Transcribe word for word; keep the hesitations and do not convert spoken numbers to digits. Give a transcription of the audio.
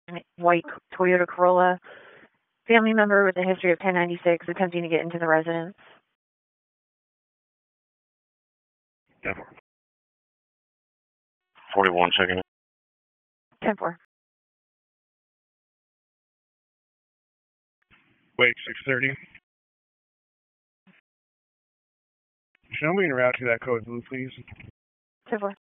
white Toyota Corolla. Family member with a history of ten ninety-six attempting to get into the residence. ten four. forty-one checking in. ten four. Wait, six thirty. Show me and route to that code blue, please. ten four.